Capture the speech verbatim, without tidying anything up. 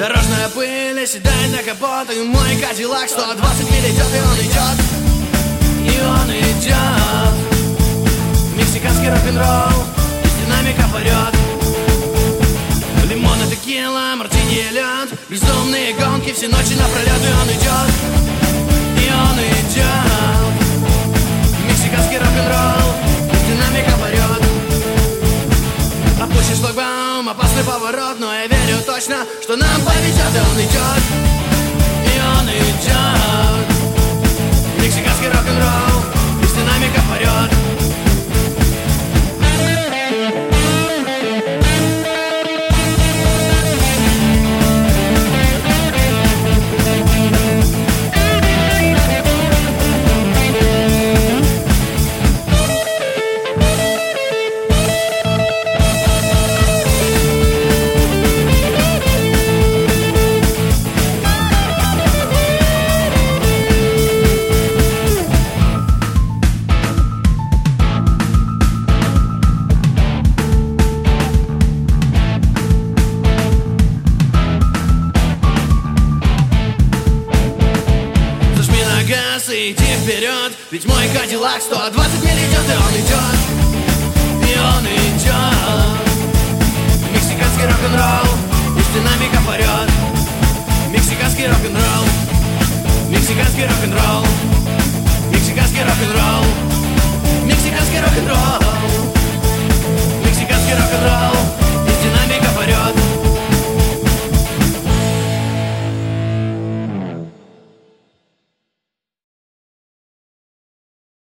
Дорожная пыль оседает на капот, и мой Кадиллак сто двадцать миль идет, и он идет, и он идет. Мексиканский рок-н-ролл из динамика порет. Лимон и текила, мартини и лед, безумные гонки все ночи напролет, и он идет, и он идет. Мексиканский рок-н-ролл из динамика порет. Опущен шлагбаум, опасный поворот, но я верю точно, что нам повезет, и он идет, и он идет. Мексиканский рок-н-ролл из динамика порет. Иди вперед, ведь мой Кадиллак сто двадцать миль идет, и он идет, и он идет. Мексиканский рок-н-ролл из динамика порет. Мексиканский рок-н-ролл, мексиканский рок-н-ролл.